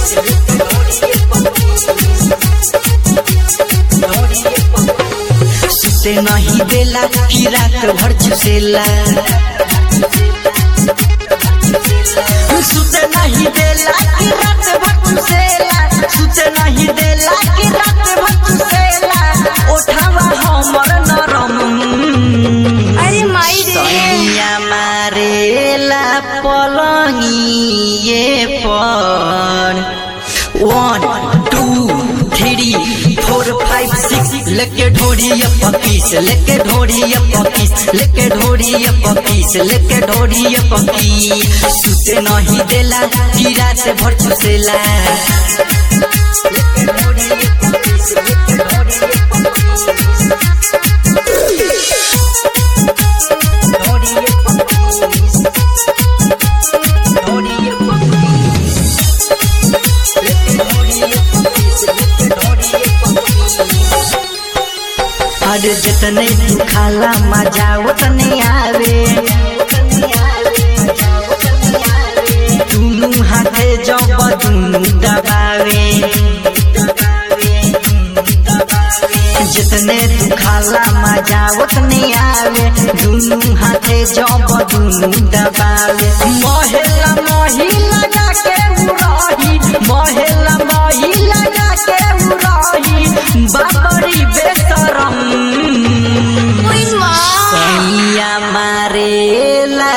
सुते नहीं देला कि रात भर चुसेला, सुते नहीं देला कि रात भर चुसेला, सुते नहीं देला कि रात भर चुसेला। ओठावा हमर नरम अरे माई रे सैया मारेला पलंगिए पर 1 2 3 4 5 6 लेके ढोरी पकीस, लेके ढोरी पकीस, लेके ढोरी पकीस, लेके ढोरी पकीस। सुते नहीं देला कि रात भर चुसेला, लेके ढोरी पकीस, लेके ढोरी पकीस, ढोरी पकीस, ढोरी अरे जितने तू खाला मजा उतने आवे, दुनू हाथे जब दुनू दबावे, जितने तू खाला मजा उतने आवे, दुनू हाथे जब दुनू दबावे। महिला महिला के उड़ही, महिला महिला के उड़ही, बाबरी बेसरम सैया मारेला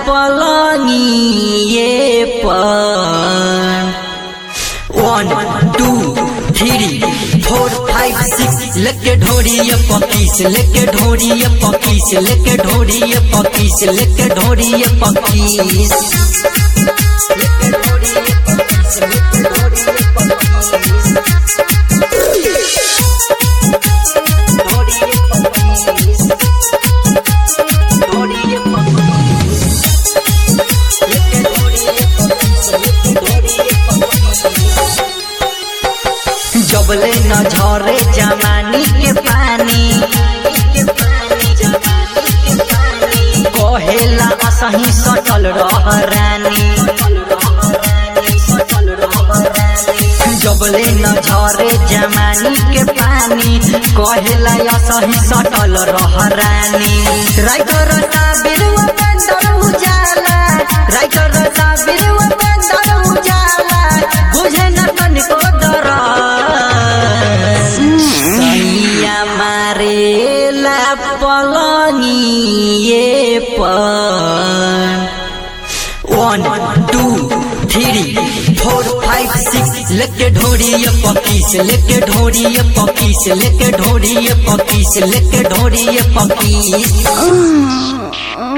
पलंगिए पर 1 2 3 4 5 6 लेके ढोरी पकीस, लेके ढोरी पकीस, लेके ढोरी पकीस, लेके ढोरी पकीस, लेके ढोरी पकीस, लेके ढोरी पकीस, जबले न झरे जमानी के पानी, कहेला असही सटल रह रानी, जबले न झरे जमानी के पानी, कहेला असही सटल रह रानी। राइटर साबिर बंदर उजाला, राइटर साबिर बंदर उजाला, बुझे न तनिको डरा सैया मारेला पलंगिए पर 1 2 3 4 5 6 लेके ढोरी पकीस, लेके ढोरी पकीस, लेके ढोरी पकीस, लेके ढोरी पकीस।